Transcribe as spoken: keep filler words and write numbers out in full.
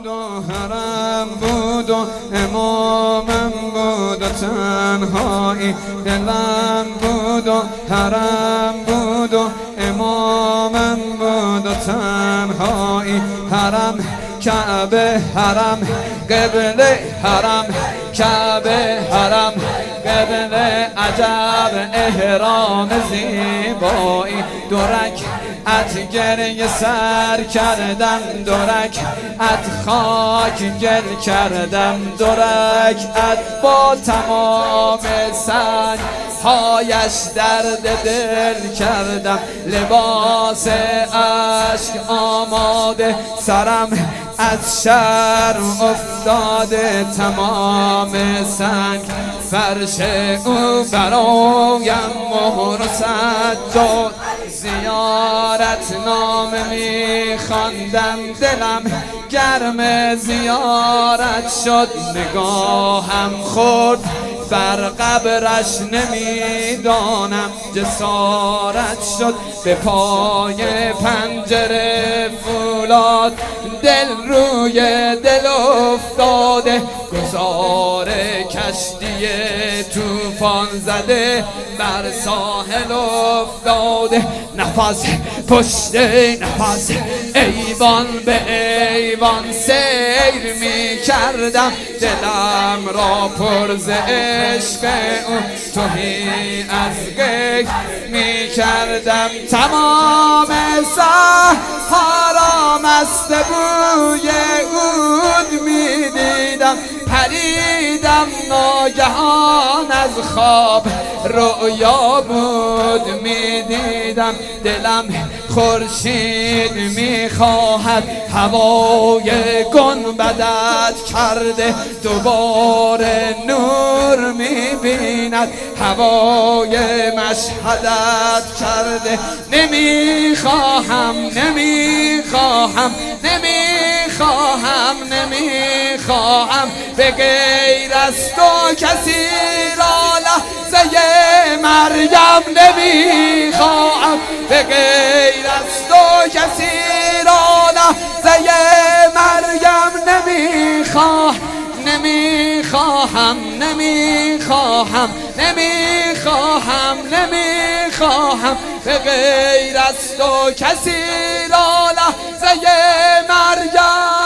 بود و حرم بود و امامم بود و تنهایی دلم بود و حرم بود و امامم بود و تنهایی حرم کعبه حرم قبله حرم کعبه حرم قبله عجب احرام زیبایی دورک ات گریه سر کردم دورک ات خاک گل کردم دورک ات با تمام سنگ هایش درد دل کردم لباس عشق آماده سرم از شرم افتاده تمام سنگ فرش او برایم مهر و سجاد زیارت نامه میخواندم دلم گرم زیارت شد نگاهم خورد بر قبرش نمیدانم جسارت شد به پای پنجره فولاد دل روی دل افتاده گذار کشتی توفان زده بر ساحل افتاده نفس پشت نفس ایوان به ایوان سیر می کردم دلم را پر ز عشق او تهی از غیب می کردم تمام سحر را مست بوی عود می دیدم پریدم ناگهان از خواب رؤیا بود می دیدم دلم خورشید می خواهد هوای گنبدت کرده دوباره نور می بیند هوای مشهدت کرده نمی خواهم نمی خواهم نمی خواهم نمی خواهم به غیر از تو کسی را لحظه مریم نمی خواهم به غیر از تو کسی را لحظه مریم نمی خواهم نمی خواهم نمی خواهم نمی خواهم نمی خواهم به غیر از تو کسی را لحظه مریم